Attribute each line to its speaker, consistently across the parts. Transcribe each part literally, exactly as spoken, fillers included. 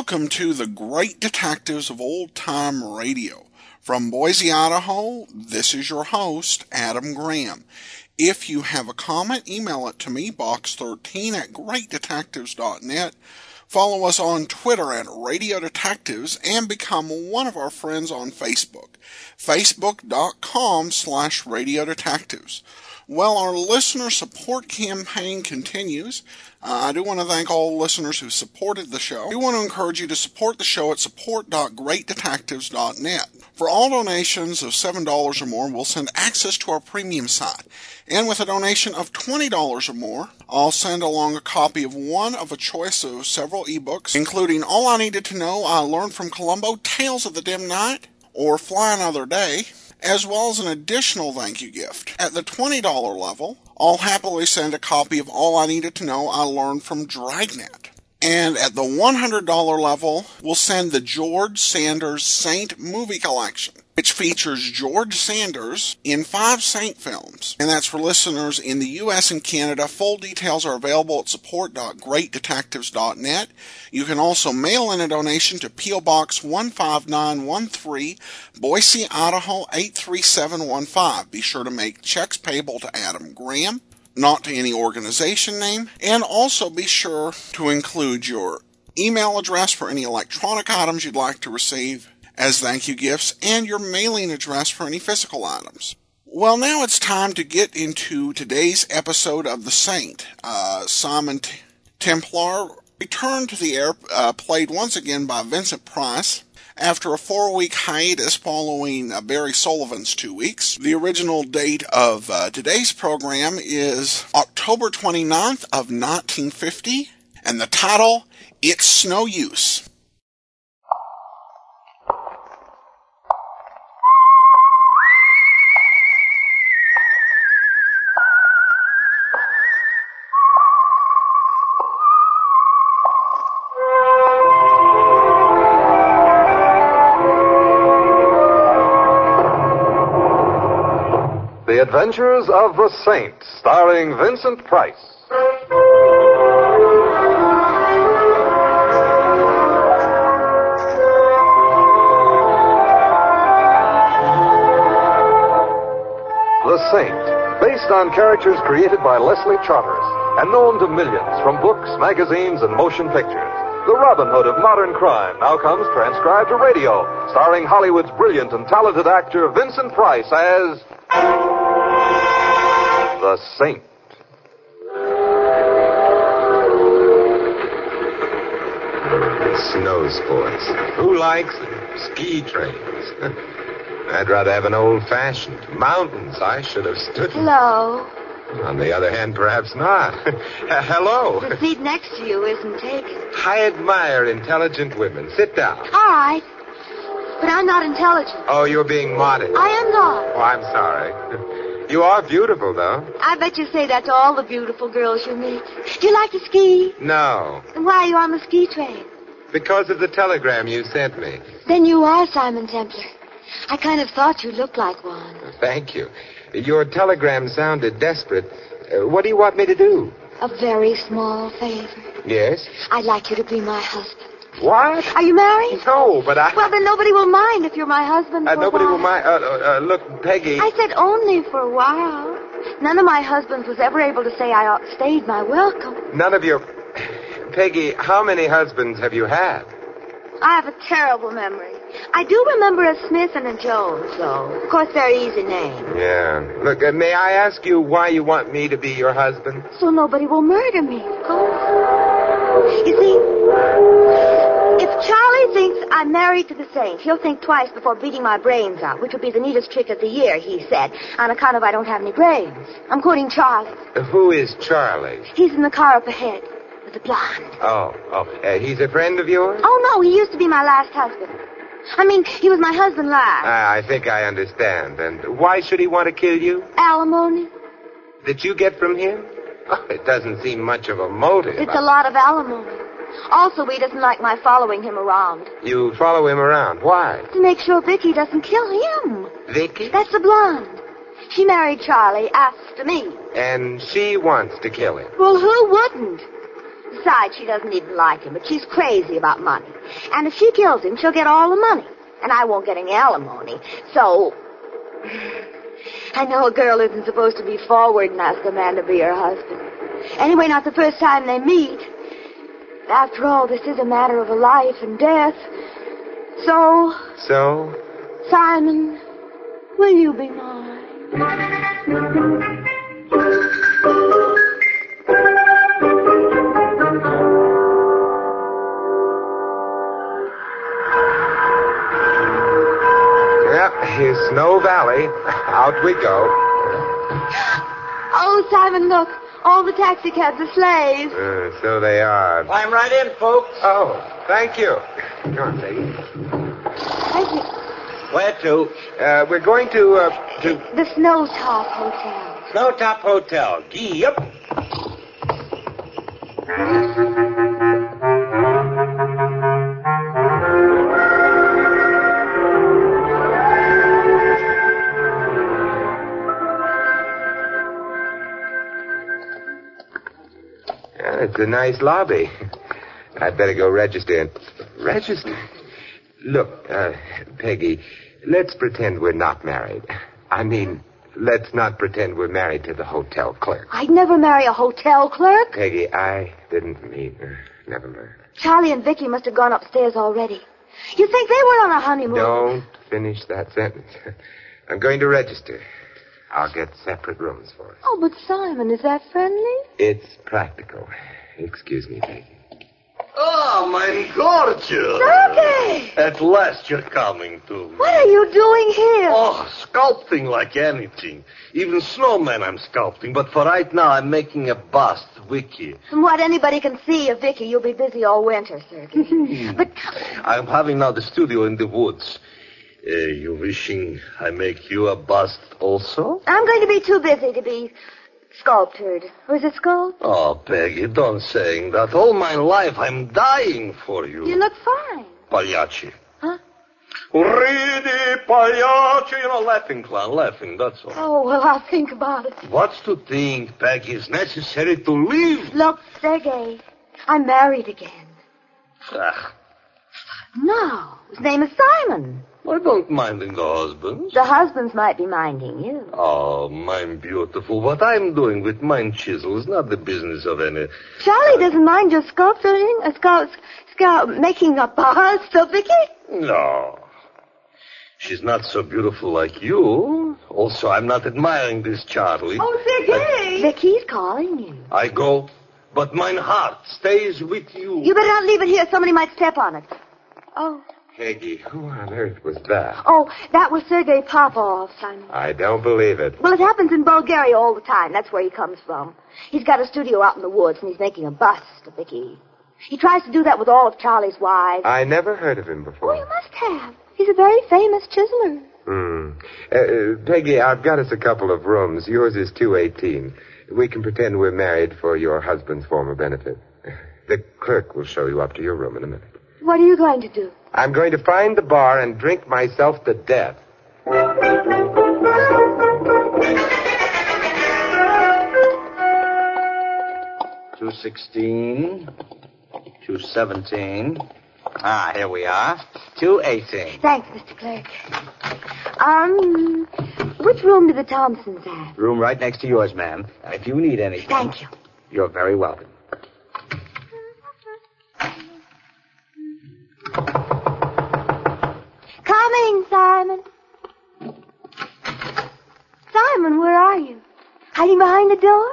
Speaker 1: welcome to the Great Detectives of Old Time Radio. From Boise, Idaho, this is your host, Adam Graham. If you have a comment, email it to me, box thirteen at great detectives dot net. Follow us on Twitter at Radio Detectives and become one of our friends on Facebook, facebook.com slash Radio Detectives. Well, our listener support campaign continues. Uh, I do want to thank all listeners who supported the show. I do want to encourage you to support the show at support dot great detectives dot net. For all donations of seven dollars or more, we'll send access to our premium site. And with a donation of twenty dollars or more, I'll send along a copy of one of a choice of several ebooks, including All I Needed to Know I Learned from Columbo, Tales of the Dim Night, or Fly Another Day, as well as an additional thank you gift. At the twenty dollars level, I'll happily send a copy of All I Needed to Know I Learned from Dragnet. And at the one hundred dollars level, we'll send the George Sanders Saint movie collection, which features George Sanders in five Saint films. And that's for listeners in the U S and Canada. Full details are available at support dot great detectives dot net. You can also mail in a donation to P O. Box one five nine one three, Boise, Idaho eight three seven one five. Be sure to make checks payable to Adam Graham, not to any organization name, and also be sure to include your email address for any electronic items you'd like to receive as thank you gifts, and your mailing address for any physical items. Well, now it's time to get into today's episode of The Saint. Uh, Simon T- Templar returned to the air, uh, played once again by Vincent Price, after a four-week hiatus following uh, Barry Sullivan's two weeks. The original date of uh, today's program is October twenty-ninth of nineteen fifty, and the title, It's No Use.
Speaker 2: The Adventures of the Saint, starring Vincent Price. The Saint, based on characters created by Leslie Charteris and known to millions from books, magazines, and motion pictures. The Robin Hood of modern crime now comes transcribed to radio, starring Hollywood's brilliant and talented actor Vincent Price as The Saint.
Speaker 3: Snow sports. Who likes them? Ski trains. I'd rather have an old-fashioned. Mountains, I should have stood.
Speaker 4: Hello.
Speaker 3: On the other hand, perhaps not. Hello.
Speaker 4: The seat next to you isn't taken.
Speaker 3: I admire intelligent women. Sit down.
Speaker 4: All right. But I'm not intelligent.
Speaker 3: Oh, you're being modest.
Speaker 4: I am not.
Speaker 3: Oh, I'm sorry. You are beautiful, though.
Speaker 4: I bet you say that to all the beautiful girls you meet. Do you like to ski?
Speaker 3: No.
Speaker 4: Then why are you on the ski train?
Speaker 3: Because of the telegram you sent me.
Speaker 4: Then you are Simon Templar. I kind of thought you looked like one.
Speaker 3: Thank you. Your telegram sounded desperate. Uh, what do you want me to do?
Speaker 4: A very small favor.
Speaker 3: Yes?
Speaker 4: I'd like you to be my husband.
Speaker 3: What?
Speaker 4: Are you married?
Speaker 3: No, but I...
Speaker 4: Well, then nobody will mind if you're my husband
Speaker 3: Uh,
Speaker 4: for
Speaker 3: nobody
Speaker 4: a while.
Speaker 3: will mind. Uh, uh, uh, look, Peggy...
Speaker 4: I said only for a while. None of my husbands was ever able to say I outstayed my welcome.
Speaker 3: None of your... Peggy, how many husbands have you had?
Speaker 4: I have a terrible memory. I do remember a Smith and a Jones, though. Of course, they're easy names.
Speaker 3: Yeah. Look, uh, may I ask you why you want me to be your husband?
Speaker 4: So nobody will murder me, of course. You see, if Charlie thinks I'm married to the Saint, he'll think twice before beating my brains out, which will be the neatest trick of the year, he said, on account of I don't have any brains. I'm quoting Charlie.
Speaker 3: Uh, who is Charlie?
Speaker 4: He's in the car up ahead with the blonde.
Speaker 3: Oh, oh. Uh, he's a friend of yours?
Speaker 4: Oh, no, he used to be my last husband. I mean, he was my husband last.
Speaker 3: Uh, I think I understand. And why should he want to kill you?
Speaker 4: Alimony.
Speaker 3: That you get from him? Oh, it doesn't seem much of a motive.
Speaker 4: It's a lot of alimony. Also, he doesn't like my following him around.
Speaker 3: You follow him around. Why?
Speaker 4: To make sure Vicky doesn't kill him.
Speaker 3: Vicky?
Speaker 4: That's the blonde. She married Charlie after me.
Speaker 3: And she wants to kill him.
Speaker 4: Well, who wouldn't? Besides, she doesn't even like him, but she's crazy about money. And if she kills him, she'll get all the money. And I won't get any alimony. So, I know a girl isn't supposed to be forward and ask a man to be her husband. Anyway, not the first time they meet. After all, this is a matter of a life and death. So...
Speaker 3: So?
Speaker 4: Simon, will you be mine?
Speaker 3: Here's Snow Valley. Out we go.
Speaker 4: Oh, Simon, look. All the taxicabs are slaves.
Speaker 3: Uh, so they are.
Speaker 5: Climb right in, folks.
Speaker 3: Oh, thank you. Come on, Peggy.
Speaker 4: Thank you.
Speaker 5: Where to?
Speaker 3: Uh, we're going to, uh, to...
Speaker 4: The Snowtop Hotel.
Speaker 5: Snowtop Hotel. Gee, yep.
Speaker 3: It's a nice lobby. I'd better go register. Register? Look, uh, Peggy, let's pretend we're not married. I mean, let's not pretend we're married to the hotel clerk.
Speaker 4: I'd never marry a hotel clerk.
Speaker 3: Peggy, I didn't mean... Uh, never mind.
Speaker 4: Charlie and Vicky must have gone upstairs already. You think they were on a honeymoon?
Speaker 3: Don't finish that sentence. I'm going to register. I'll get separate rooms for us.
Speaker 4: Oh, but Simon, is that friendly?
Speaker 3: It's practical. Excuse me, Peggy.
Speaker 6: Oh, my gorgeous.
Speaker 4: Sergei!
Speaker 6: At last you're coming to me.
Speaker 4: What are you doing here?
Speaker 6: Oh, sculpting like anything. Even snowmen I'm sculpting. But for right now, I'm making a bust, Vicky.
Speaker 4: From what anybody can see of Vicky, you'll be busy all winter, Sergei. But...
Speaker 6: I'm having now the studio in the woods. Uh, you wishing I make you a bust also?
Speaker 4: I'm going to be too busy to be sculptured. Or is it sculpt?
Speaker 6: Oh, Peggy, don't say that. All my life I'm dying for you.
Speaker 4: You look fine.
Speaker 6: Pagliacci.
Speaker 4: Huh?
Speaker 6: Ridi, Pagliacci. You know, laughing clown, laughing, that's all.
Speaker 4: Oh, well, I'll think about it.
Speaker 6: What's to think, Peggy? It's necessary to live.
Speaker 4: Look, Sergei, I'm married again.
Speaker 6: Ah,
Speaker 4: No, his name is Simon.
Speaker 6: I don't mind the husbands.
Speaker 4: The husbands might be minding you.
Speaker 6: Oh, mine beautiful. What I'm doing with mine chisel is not the business of any...
Speaker 4: Charlie doesn't mind your sculpturing, a sculpt, sculpt, making a bust of Vicky?
Speaker 6: No. She's not so beautiful like you. Also, I'm not admiring this Charlie.
Speaker 4: Oh, Vicky! Vicky's calling you.
Speaker 6: I go, but mine heart stays with you.
Speaker 4: You better not leave it here. Somebody might step on it. Oh.
Speaker 3: Peggy, who on earth was that?
Speaker 4: Oh, that was Sergei Popov, Simon.
Speaker 3: I don't believe it.
Speaker 4: Well, it happens in Bulgaria all the time. That's where he comes from. He's got a studio out in the woods, and he's making a bust of Vicky. He tries to do that with all of Charlie's wives.
Speaker 3: I never heard of him before.
Speaker 4: Oh, you must have. He's a very famous chiseler.
Speaker 3: Hmm. Uh, uh, Peggy, I've got us a couple of rooms. Yours is two eighteen. We can pretend we're married for your husband's former benefit. The clerk will show you up to your room in a minute.
Speaker 4: What are you going to do?
Speaker 3: I'm going to find the bar and drink myself to death.
Speaker 5: two sixteen, two seventeen. Ah, here we are. two eighteen.
Speaker 4: Thanks, Mister Clerk. Um, which room do the Thompsons have?
Speaker 5: Room right next to yours, ma'am. And if you need anything...
Speaker 4: Thank you.
Speaker 5: You're very welcome.
Speaker 4: Coming, Simon. Simon, where are you? Hiding behind the door?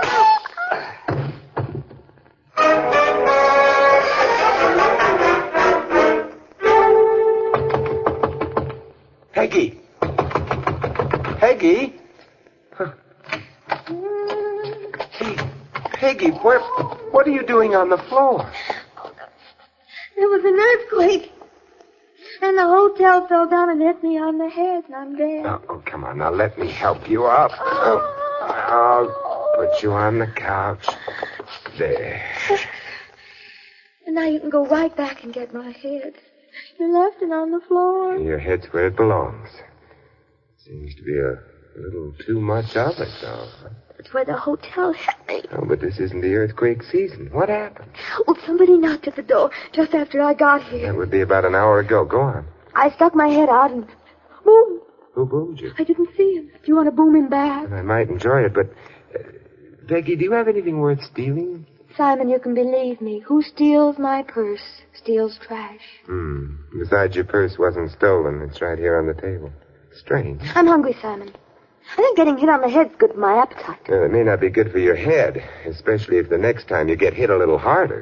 Speaker 3: Peggy! Peggy! Huh. Hey, Peggy, where, what are you doing on the floor?
Speaker 4: There was an earthquake. And the hotel fell down and hit me on the head, and I'm dead.
Speaker 3: Oh, oh, come on. Now, let me help you up. Oh, I'll put you on the couch. There.
Speaker 4: And now you can go right back and get my head. You left it on the floor.
Speaker 3: Your head's where it belongs. Seems to be a little too much of it, though.
Speaker 4: It's where the hotel hit me.
Speaker 3: Oh, but this isn't the earthquake season. What happened?
Speaker 4: Well, somebody knocked at the door just after I got here.
Speaker 3: That would be about an hour ago. Go on.
Speaker 4: I stuck my head out and boom.
Speaker 3: Who boomed you?
Speaker 4: I didn't see him. Do you want to boom him back?
Speaker 3: I might enjoy it, but... Uh, Peggy, do you have anything worth stealing?
Speaker 4: Simon, you can believe me. Who steals my purse steals trash.
Speaker 3: Hmm. Besides, your purse wasn't stolen. It's right here on the table. Strange.
Speaker 4: I'm hungry, Simon. I think getting hit on the head's good for my appetite.
Speaker 3: Well, it may not be good for your head, especially if the next time you get hit a little harder.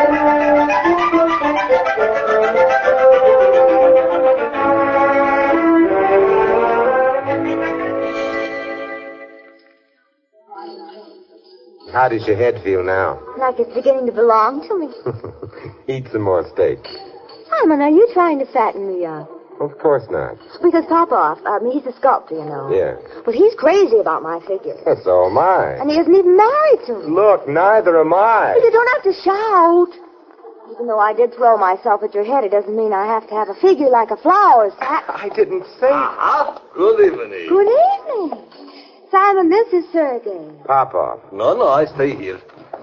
Speaker 3: How does your head feel now?
Speaker 4: Like it's beginning to belong to me.
Speaker 3: Eat some more steak.
Speaker 4: Simon, are you trying to fatten me up?
Speaker 3: Of course not.
Speaker 4: Because Popoff, I mean, he's a sculptor, you know.
Speaker 3: Yeah.
Speaker 4: Well, he's crazy about my figure.
Speaker 3: So am I.
Speaker 4: And he isn't even married to me.
Speaker 3: Look, neither am I.
Speaker 4: But you don't have to shout. Even though I did throw myself at your head, it doesn't mean I have to have a figure like a flower.
Speaker 3: I didn't say...
Speaker 6: Ah, good evening.
Speaker 4: Good evening. Simon, this is Sergei.
Speaker 3: Pop off.
Speaker 6: No, no, I stay here.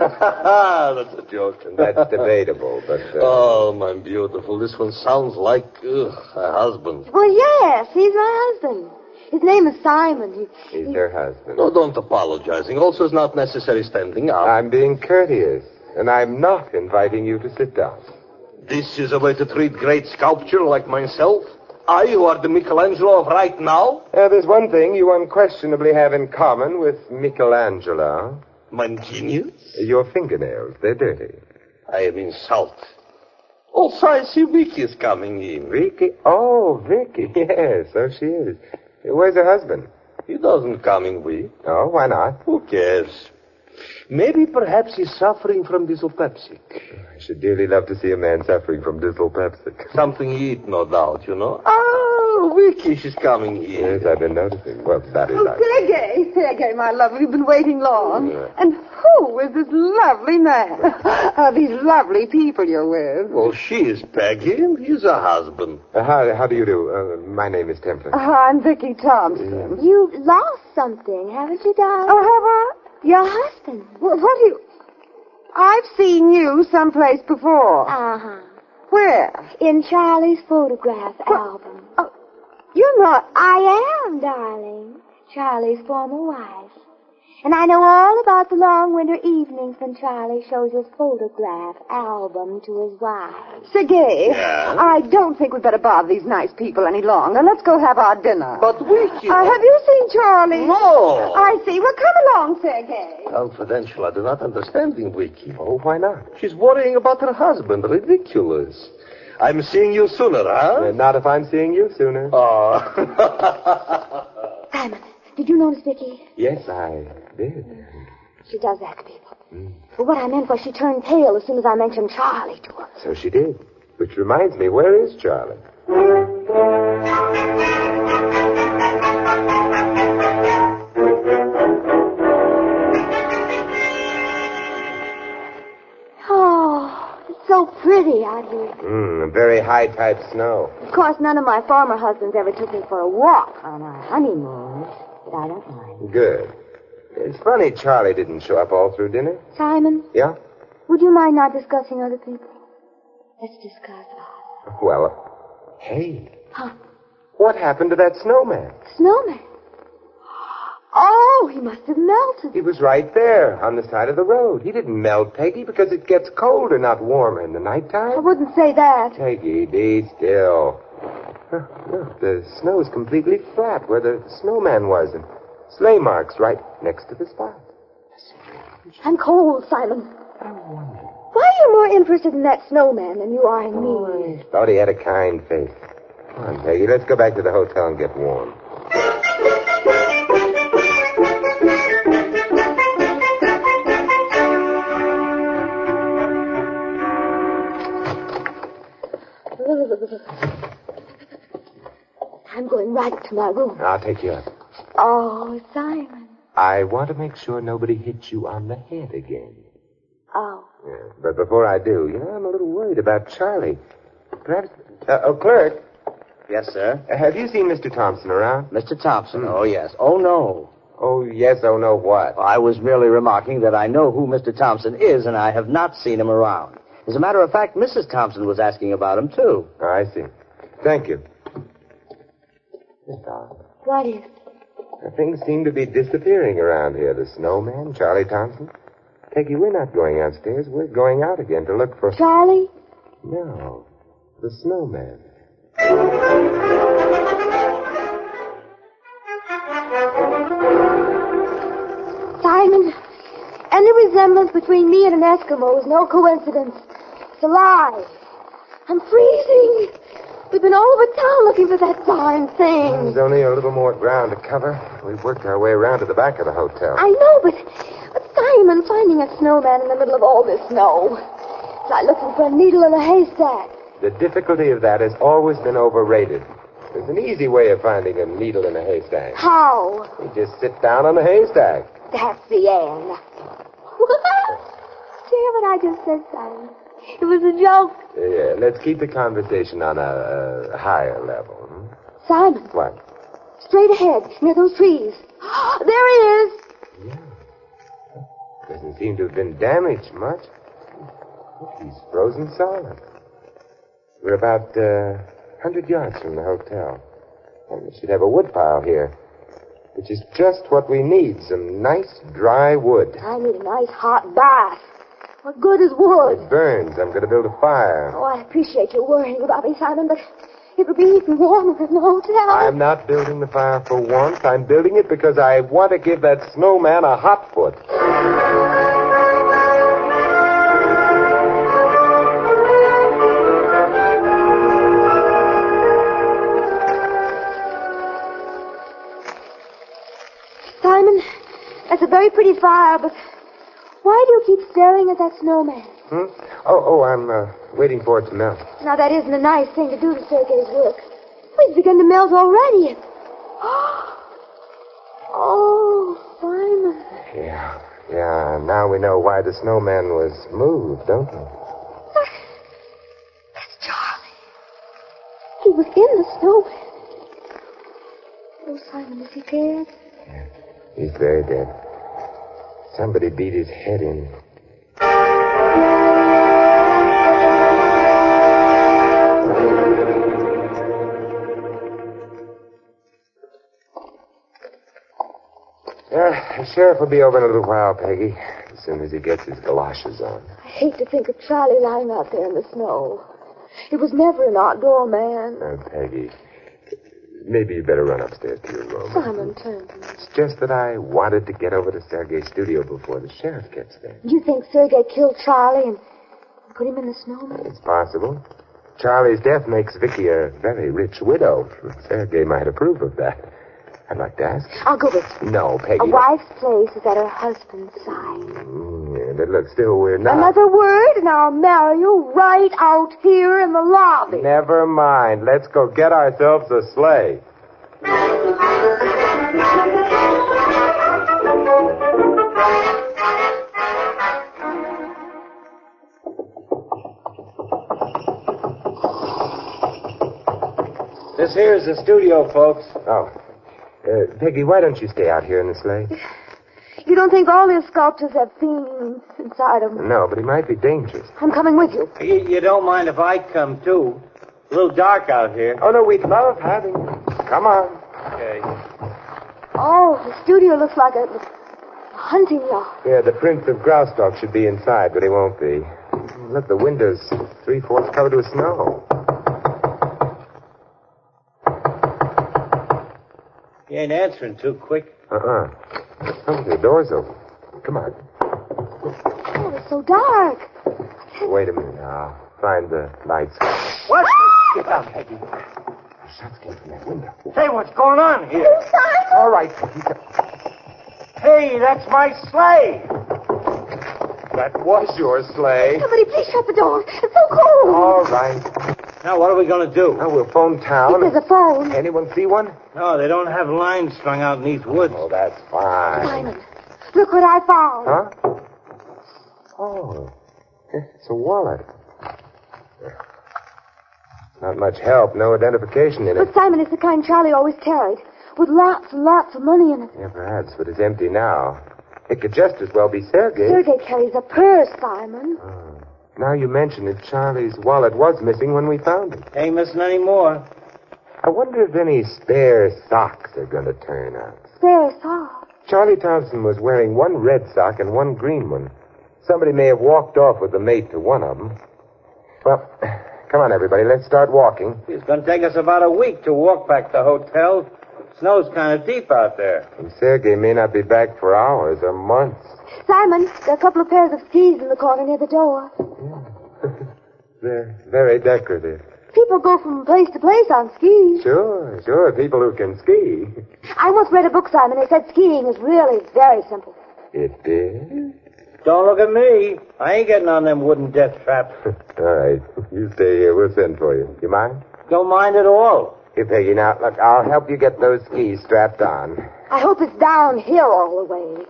Speaker 6: That's a joke.
Speaker 3: That's debatable, but... Uh...
Speaker 6: Oh, my beautiful. This one sounds like ugh, a husband.
Speaker 4: Well, yes, he's my husband. His name is Simon. He,
Speaker 3: He's
Speaker 4: he...
Speaker 3: her husband.
Speaker 6: No, don't apologizing. Also, it's not necessary standing up.
Speaker 3: I'm being courteous, and I'm not inviting you to sit down.
Speaker 6: This is a way to treat great sculpture like myself? I, who are the Michelangelo of right now?
Speaker 3: Uh, there's one thing you unquestionably have in common with Michelangelo.
Speaker 6: My genius?
Speaker 3: Your fingernails. They're dirty.
Speaker 6: I am insulted. Also, I see Vicky is coming in.
Speaker 3: Vicky? Oh, Vicky. Yes, so she is. Where's her husband?
Speaker 6: He doesn't come in week.
Speaker 3: Oh, why not?
Speaker 6: Who cares? Maybe perhaps he's suffering from dyspeptic.
Speaker 3: I should dearly love to see a man suffering from dyspeptic.
Speaker 6: Something he eat, no doubt, you know. Oh, Vicky, she's coming in.
Speaker 3: Yes, I've been noticing. Well, that is...
Speaker 7: Oh,
Speaker 3: I...
Speaker 7: Sergei, Sergei, my love, we've been waiting long.
Speaker 3: Yeah.
Speaker 7: And who is this lovely man? uh, these lovely people you're with?
Speaker 6: Well, she is Peggy, and he's her husband.
Speaker 3: Uh, how, how do you do? Uh, my name is Templar.
Speaker 7: Uh, I'm Vicky Thompson.
Speaker 4: You've lost something, haven't you, darling?
Speaker 7: Oh, have I?
Speaker 4: Your husband.
Speaker 7: Well, what do you... I've seen you someplace before.
Speaker 4: Uh-huh.
Speaker 7: Where?
Speaker 4: In Charlie's photograph album.
Speaker 7: Oh, you're not...
Speaker 4: I am, darling. Charlie's former wife. And I know all about the long winter evenings when Charlie shows his photograph album to his wife.
Speaker 7: Sergei,
Speaker 6: Yeah?
Speaker 7: I don't think we'd better bother these nice people any longer. Let's go have our dinner.
Speaker 6: But Vicky...
Speaker 7: Uh, have you seen Charlie?
Speaker 6: No!
Speaker 7: I see. Well, come along, Sergei.
Speaker 6: Confidential, I do not understand Vicky.
Speaker 3: Oh, why not?
Speaker 6: She's worrying about her husband. Ridiculous. I'm seeing you sooner, huh?
Speaker 3: Uh, not if I'm seeing you sooner.
Speaker 6: Oh.
Speaker 4: Simon, did you notice Vicky?
Speaker 3: Yes, I did.
Speaker 4: She does that to people. Mm. But what I meant was she turned pale as soon as I mentioned Charlie to her.
Speaker 3: So she did. Which reminds me, where is Charlie?
Speaker 4: Oh, it's so pretty out here.
Speaker 3: Mm, very high-type snow.
Speaker 4: Of course, none of my former husbands ever took me for a walk on our honeymoon, but I don't mind.
Speaker 3: Good. It's funny Charlie didn't show up all through dinner.
Speaker 4: Simon?
Speaker 3: Yeah?
Speaker 4: Would you mind not discussing other people? Let's discuss us.
Speaker 3: Well, uh, hey.
Speaker 4: Huh?
Speaker 3: What happened to that snowman?
Speaker 4: Snowman? Oh, he must have melted.
Speaker 3: He was right there on the side of the road. He didn't melt, Peggy, because it gets colder, not warmer in the
Speaker 4: I
Speaker 3: nighttime.
Speaker 4: wouldn't say that.
Speaker 3: Peggy, be still. Huh, look, the snow is completely flat where the snowman was, and sleigh marks right next to the spot.
Speaker 4: I'm cold, Simon.
Speaker 3: I wonder.
Speaker 4: Why are you more interested in that snowman than you are in me?
Speaker 3: I thought he had a kind face. Come on, Peggy, let's go back to the hotel and get warm.
Speaker 4: I'm going right to my room.
Speaker 3: I'll take you up.
Speaker 4: Oh, Simon.
Speaker 3: I want to make sure nobody hits you on the head again.
Speaker 4: Oh.
Speaker 3: Yeah, but before I do, you know, I'm a little worried about Charlie. Perhaps... Uh, oh, clerk,
Speaker 5: Yes, sir.
Speaker 3: uh, have you seen Mister Thompson around?
Speaker 5: Mister Thompson? Oh, yes. Oh, no.
Speaker 3: Oh, yes, oh, no, what?
Speaker 5: I was merely remarking that I know who Mister Thompson is, and I have not seen him around. As a matter of fact, Missus Thompson was asking about him, too.
Speaker 3: Oh, I see. Thank you. Miss Dodd,
Speaker 4: What is?
Speaker 3: things seem to be disappearing around here. The snowman, Charlie Thompson. Peggy, we're not going upstairs. We're going out again to look for...
Speaker 4: Charlie?
Speaker 3: No, the snowman.
Speaker 4: Simon, any resemblance between me and an Eskimo is no coincidence. It's a lie. I'm freezing. We've been all over town looking for that darn thing.
Speaker 3: There's only a little more ground to cover. We've worked our way around to the back of the hotel.
Speaker 4: I know, but, but Simon, finding a snowman in the middle of all this snow, it's like looking for a needle in a haystack.
Speaker 3: The difficulty of that has always been overrated. There's an easy way of finding a needle in a haystack.
Speaker 4: How?
Speaker 3: You just sit down on the haystack.
Speaker 4: That's the end. Do you hear what I just said, Simon? It was a joke.
Speaker 3: Yeah, let's keep the conversation on a, a higher level. Hmm?
Speaker 4: Simon.
Speaker 3: What?
Speaker 4: Straight ahead, near those trees. There he is.
Speaker 3: Yeah. Doesn't seem to have been damaged much. Look, he's frozen solid. We're about uh, one hundred yards from the hotel. And we should have a wood pile here, which is just what we need, some nice dry wood.
Speaker 4: I need a nice hot bath. What good is wood?
Speaker 3: It burns. I'm going to build a fire.
Speaker 4: Oh, I appreciate your worrying about me, Simon, but it'll be even warmer in the hotel.
Speaker 3: I'm not building the fire for warmth. I'm building it because I want to give that snowman a hot foot.
Speaker 4: Simon, that's a very pretty fire, but why do you keep staring at that snowman?
Speaker 3: Hmm? Oh, oh, I'm uh, waiting for it to melt.
Speaker 4: Now, that isn't a nice thing to do to Sergei's work. Oh, he's begun to melt already. Oh, Simon.
Speaker 3: Yeah, yeah. Now we know why the snowman was moved, don't we?
Speaker 4: That's Charlie. He was in the snowman. Oh, Simon, is he dead?
Speaker 3: Yeah, he's very dead. Somebody beat his head in. Uh, the sheriff will be over in a little while, Peggy, as soon as he gets his galoshes on.
Speaker 4: I hate to think of Charlie lying out there in the snow. He was never an outdoor man.
Speaker 3: Uh, Peggy, maybe you better run upstairs to your room.
Speaker 4: Simon, turn to me.
Speaker 3: It's just that I wanted to get over to Sergei's studio before the sheriff gets there.
Speaker 4: You think Sergei killed Charlie and put him in the snowman?
Speaker 3: It's possible. Charlie's death makes Vicky a very rich widow. Sergei might approve of that. I'd like to ask.
Speaker 4: I'll go with you.
Speaker 3: No, Peggy.
Speaker 4: A wife's place is at her husband's side.
Speaker 3: Mm, yeah, but look, still, we're not...
Speaker 4: Another word, and I'll marry you right out here in the lobby.
Speaker 3: Never mind. Let's go get ourselves a sleigh.
Speaker 5: This here is the studio, folks.
Speaker 3: Oh. Uh, Peggy, why don't you stay out here in the sleigh?
Speaker 4: You don't think all these sculptures have themes inside them?
Speaker 3: No, but he might be dangerous.
Speaker 4: I'm coming with you.
Speaker 5: You, you don't mind if I come, too? A little dark out here.
Speaker 3: Oh, no, we'd love having you. Come on.
Speaker 5: Okay.
Speaker 4: Oh, the studio looks like a, a hunting yard.
Speaker 3: Yeah, the Prince of Graustark should be inside, but he won't be. Look, the window's three-fourths covered with snow.
Speaker 5: You ain't answering too quick.
Speaker 3: Uh-uh. Oh, the door's open. Come on.
Speaker 4: Oh, it's so dark.
Speaker 3: Wait a minute. I'll find the lights.
Speaker 5: What? Get down, Peggy.
Speaker 3: The shots came from that window.
Speaker 5: Hey, what's going on here?
Speaker 3: All right, Peggy.
Speaker 5: Hey, that's my sleigh.
Speaker 3: That was your sleigh.
Speaker 4: Somebody please shut the door. It's so cold.
Speaker 3: All right.
Speaker 5: Now, what are we going to do?
Speaker 3: Now, we'll phone town.
Speaker 4: There's a phone.
Speaker 3: Anyone see one?
Speaker 5: No, they don't have lines strung out in these woods.
Speaker 3: Oh, that's fine.
Speaker 4: Simon, look what I found.
Speaker 3: Huh? Oh. It's a wallet. Not much help. No identification in it.
Speaker 4: But Simon, it's the kind Charlie always carried. with lots and lots of money in it.
Speaker 3: Yeah, perhaps, but it's empty now. It could just as well be Sergei.
Speaker 4: Sergei carries a purse, Simon.
Speaker 3: Oh. Now you mention it, Charlie's wallet was missing when we found it.
Speaker 5: Ain't missing any more.
Speaker 3: I wonder if any spare socks are going to turn up.
Speaker 4: Spare socks?
Speaker 3: Charlie Thompson was wearing one red sock and one green one. Somebody may have walked off with the mate to one of them. Well, come on, everybody. Let's start walking.
Speaker 5: It's going to take us about a week to walk back to the hotel. Snow's kind of deep out there.
Speaker 3: And Sergei may not be back for hours or months.
Speaker 4: Simon, there are a couple of pairs of skis in the corner near the door.
Speaker 3: Yeah. They're very decorative.
Speaker 4: People go from place to place on skis.
Speaker 3: Sure, sure. People who can ski.
Speaker 4: I once read a book, Simon. They said skiing is really very simple.
Speaker 3: It did?
Speaker 5: Don't look at me. I ain't getting on them wooden death traps.
Speaker 3: All right. You stay here. We'll send for you. You mind?
Speaker 5: Don't mind at all.
Speaker 3: Here, Peggy. Now, look, I'll help you get those skis strapped on.
Speaker 4: I hope it's downhill all the way.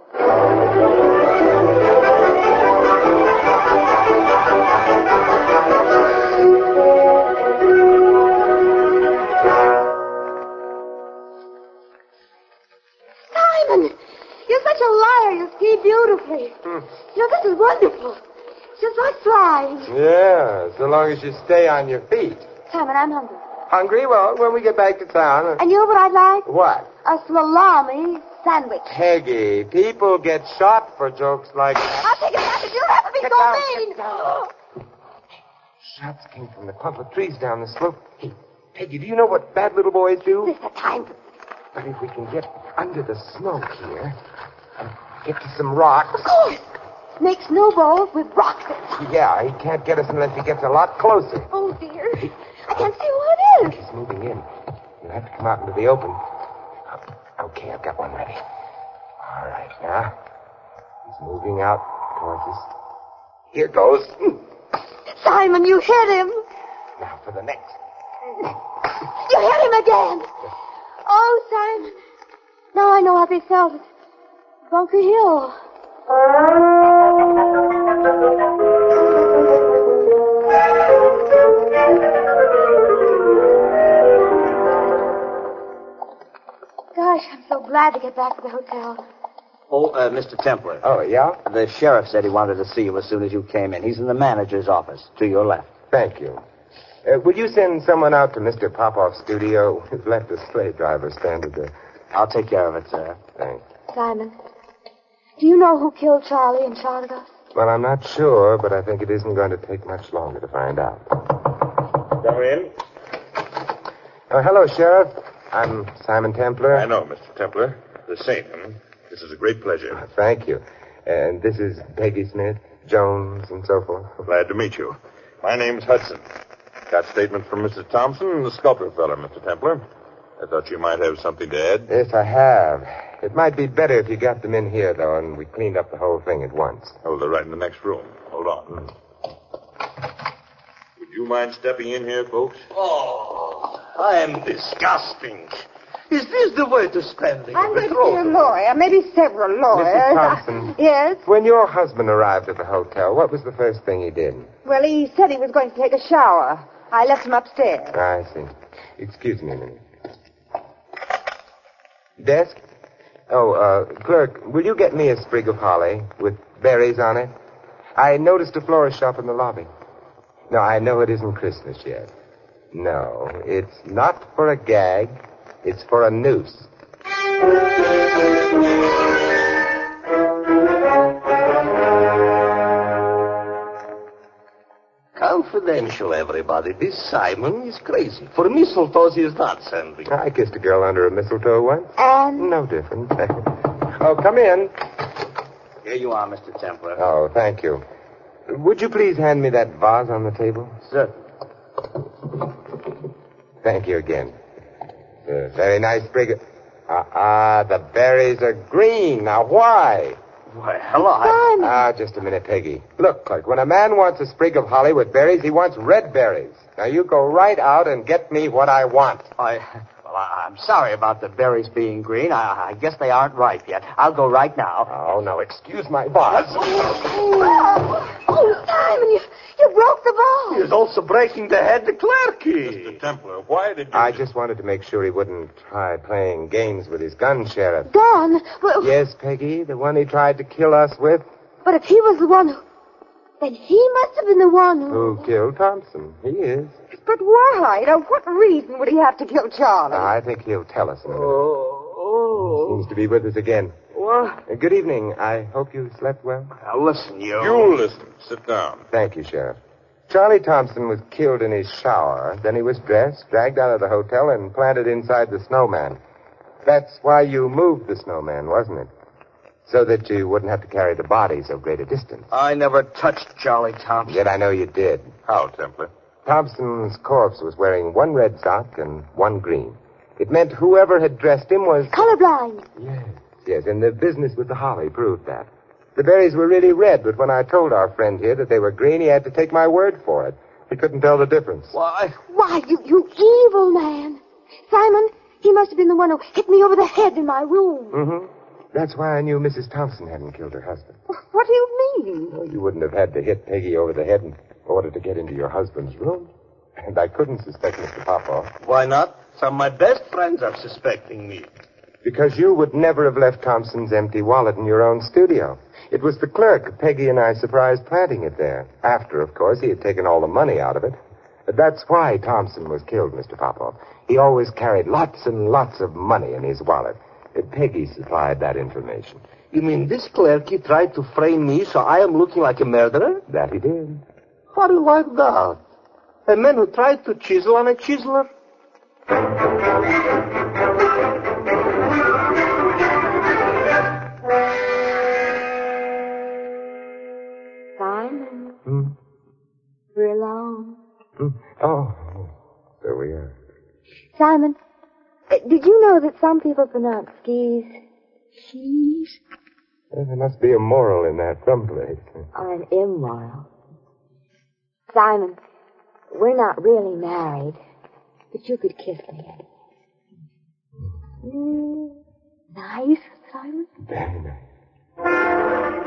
Speaker 4: Simon, you're such a liar. You ski beautifully. Hmm. You know, this is wonderful. It's just like flying.
Speaker 3: Yeah, so long as you stay on your feet.
Speaker 4: Simon, I'm hungry.
Speaker 3: Hungry? Well, when we get back to town.
Speaker 4: And you know what I'd like?
Speaker 3: What?
Speaker 4: A salami sandwich.
Speaker 3: Peggy, people get shot for jokes like that.
Speaker 4: I'll take it back if you have to be
Speaker 3: Get
Speaker 4: so
Speaker 3: down,
Speaker 4: mean.
Speaker 3: get down. Shots came from the clump of trees down the slope. Hey, Peggy, do you know what bad little boys do?
Speaker 4: This is the time for...
Speaker 3: But if we can get under the snow here and get to some rocks...
Speaker 4: Of course. Make snowballs with rocks.
Speaker 3: Yeah, he can't get us unless he gets a lot closer.
Speaker 4: Oh, dear. I can't see who it is.
Speaker 3: He's moving in. You'll have to come out into the open. Okay, I've got one ready. All right, now. He's moving out towards us. Here goes.
Speaker 4: Simon, you hit him.
Speaker 3: Now for the next.
Speaker 4: You hit him again. Oh, Simon. Now I know how they felt at Bunker Hill. Gosh, I'm so glad to get back to the hotel.
Speaker 5: Oh, uh, Mister Templar.
Speaker 3: Oh, yeah?
Speaker 5: The sheriff said he wanted to see you as soon as you came in. He's in the manager's office, to your left.
Speaker 3: Thank you. Uh, would you send someone out to Mister Popoff's studio? We've left a sleigh driver standing there.
Speaker 5: I'll take care of it, sir.
Speaker 3: Thanks.
Speaker 4: Simon, do you know who killed Charlie and shot at us?
Speaker 3: Well, I'm not sure, but I think it isn't going to take much longer to find out.
Speaker 6: Come in.
Speaker 3: Oh, hello, Sheriff. I'm Simon Templar.
Speaker 6: I know, Mister Templar. The same. Hmm? This is a great pleasure.
Speaker 3: Oh, thank you. And this is Peggy Smith, Jones, and so forth.
Speaker 6: Glad to meet you. My name's Hudson. Got statement from Missus Thompson and the sculptor fellow, Mister Templar. I thought you might have something to add.
Speaker 3: Yes, I have. It might be better if you got them in here, though, and we cleaned up the whole thing at once.
Speaker 6: Oh, they're right in the next room. Hold on. Would you mind stepping in here, folks?
Speaker 8: Oh, I am disgusting. Is this the way to spend the
Speaker 7: I'm going to see a lawyer, maybe several lawyers.
Speaker 3: Missus Thompson.
Speaker 7: Yes?
Speaker 3: When your husband arrived at the hotel, what was the first thing he did?
Speaker 7: Well, he said he was going to take a shower. I left him upstairs.
Speaker 3: I see. Excuse me a minute. Desk? Oh, uh, clerk, will you get me a sprig of holly with berries on it? I noticed a florist shop in the lobby. No, I know it isn't Christmas yet. No, it's not for a gag. It's for a noose.
Speaker 8: Confidential, everybody. This Simon is crazy. For mistletoe, he is not sending.
Speaker 3: I kissed a girl under a mistletoe once.
Speaker 4: And?
Speaker 3: No different. Oh, come in.
Speaker 5: Here you are, Mister Templar.
Speaker 3: Oh, thank you. Would you please hand me that vase on the table?
Speaker 5: Sir.
Speaker 3: Thank you again. A very nice sprig of... Ah, uh, the berries are green. Now, why?
Speaker 5: Why, hello. I...
Speaker 3: Ah, just a minute, Peggy. Look, Clark, when a man wants a sprig of holly with berries, he wants red berries. Now, you go right out and get me what I want.
Speaker 5: I... Well, I, I'm sorry about the berries being green. I, I guess they aren't ripe yet. I'll go right now.
Speaker 3: Oh, no, excuse my vase.
Speaker 4: Oh, oh Simon, you, You broke the ball.
Speaker 8: He is also breaking the head of Clerky.
Speaker 6: Mister Templar, why did you...
Speaker 3: I just wanted to make sure he wouldn't try playing games with his gun, Sheriff.
Speaker 4: Gun? Well,
Speaker 3: Yes, Peggy, the one he tried to kill us with.
Speaker 4: but if he was the one who... Then he must have been the one who...
Speaker 3: Who killed Thompson? He is.
Speaker 7: But why? Now, what reason would he have to kill Charlie?
Speaker 3: I think he'll tell us in a minute.
Speaker 8: Oh, oh.
Speaker 3: Seems to be with us again.
Speaker 8: What?
Speaker 3: Uh, Good evening. I hope you slept well.
Speaker 8: Now, listen, you.
Speaker 6: You listen. Sit down.
Speaker 3: Thank you, Sheriff. Charlie Thompson was killed in his shower. Then he was dressed, dragged out of the hotel, and planted inside the snowman. That's why you moved the snowman, wasn't it? So that you wouldn't have to carry the body so great a distance.
Speaker 8: I never touched Charlie Thompson.
Speaker 3: Yet I know you did.
Speaker 6: How, Templar?
Speaker 3: Thompson's corpse was wearing one red sock and one green. It meant whoever had dressed him was...
Speaker 4: Colorblind.
Speaker 3: Yes, yes, and the business with the holly proved that. The berries were really red, but when I told our friend here that they were green, he had to take my word for it. He couldn't tell the difference.
Speaker 8: Why?
Speaker 4: Why, you, you evil man. Simon, he must have been the one who hit me over the head in my room.
Speaker 3: Mm-hmm. That's why I knew Missus Thompson hadn't killed her husband.
Speaker 7: What do you mean?
Speaker 3: Well, you wouldn't have had to hit Peggy over the head in order to get into your husband's room. And I couldn't suspect Mister Popoff.
Speaker 8: Why not? Some of my best friends are suspecting me.
Speaker 3: Because you would never have left Thompson's empty wallet in your own studio. It was the clerk Peggy and I surprised planting it there. After, of course, he had taken all the money out of it. But that's why Thompson was killed, Mister Popoff. He always carried lots and lots of money in his wallet. Uh, Peggy supplied that information.
Speaker 8: You mean this Clerky tried to frame me so I am looking like a murderer?
Speaker 3: That he did.
Speaker 8: How do you like that? A man who tried to chisel on a chiseler?
Speaker 4: Simon,
Speaker 3: Hmm?
Speaker 4: we're alone.
Speaker 3: Hmm? Oh, there we are.
Speaker 4: Simon, uh, did you know that some people pronounce skis cheese?
Speaker 3: Well, there must be a moral in that someplace.
Speaker 4: Or an immoral? Simon, we're not really married, but you could kiss me. Mm, nice, Simon?
Speaker 3: Very nice.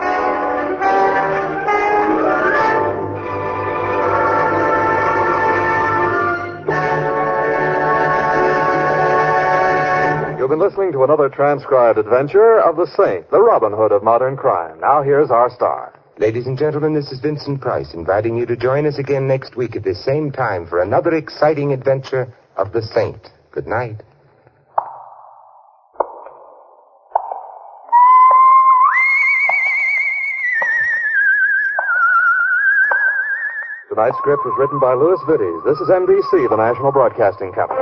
Speaker 2: You've been listening to another transcribed adventure of the Saint, the Robin Hood of modern crime. Now here's our star.
Speaker 3: Ladies and gentlemen, this is Vincent Price inviting you to join us again next week at this same time for another exciting adventure of the Saint. Good night.
Speaker 2: Tonight's script was written by Louis Vittes. This is N B C, the national broadcasting company.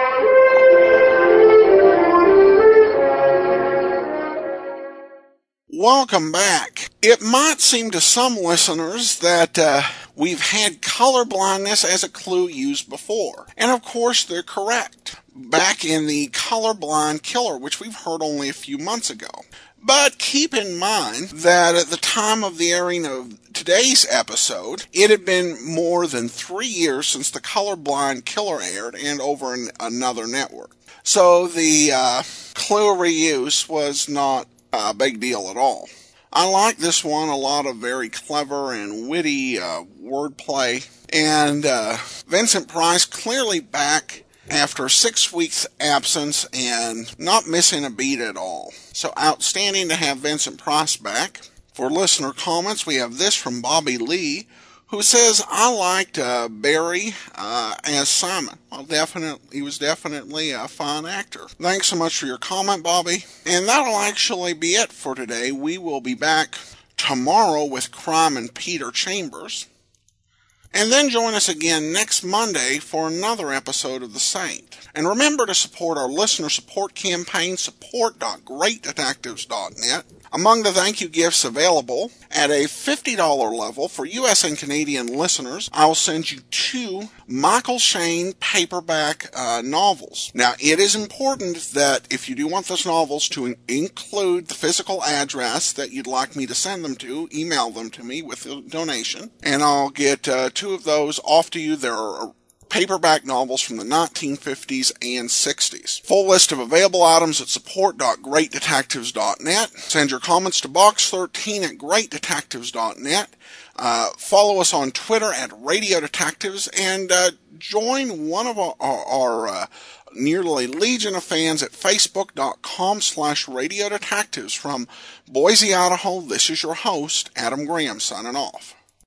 Speaker 1: Welcome back. It might seem to some listeners that uh, we've had color blindness as a clue used before. And of course, they're correct. Back in the Colorblind Killer, which we've heard only a few months ago. But keep in mind that at the time of the airing of today's episode, it had been more than three years since the Colorblind Killer aired and over in another network. So the uh, clue reuse was not a big deal at all. I like this one, a lot of very clever and witty uh, wordplay. And uh, Vincent Price clearly back after six weeks absence and not missing a beat at all. So outstanding to have Vincent Price back. For listener comments, we have this from Bobby Lee, who says, I liked uh, Barry uh, as Simon. Well, definitely, he was definitely a fine actor. Thanks so much for your comment, Bobby. And that'll actually be it for today. We will be back tomorrow with Crime and Peter Chambers. And then join us again next Monday for another episode of The Saint. And remember to support our listener support campaign, support dot great detectives dot net. Among the thank you gifts available, at a fifty dollars level for U S and Canadian listeners, I'll send you two Michael Shayne paperback uh, novels. Now, it is important that if you do want those novels to in- include the physical address that you'd like me to send them to, email them to me with a donation, and I'll get uh, two of those off to you. They're paperback novels from the nineteen fifties and sixties. Full list of available items at support dot great detectives dot net. Send your comments to box thirteen at great detectives dot net. Uh, follow us on Twitter at Radio Detectives, and uh, join one of our, our, our uh, nearly legion of fans at facebook dot com slash Radio Detectives. From Boise, Idaho, this is your host, Adam Graham, signing off.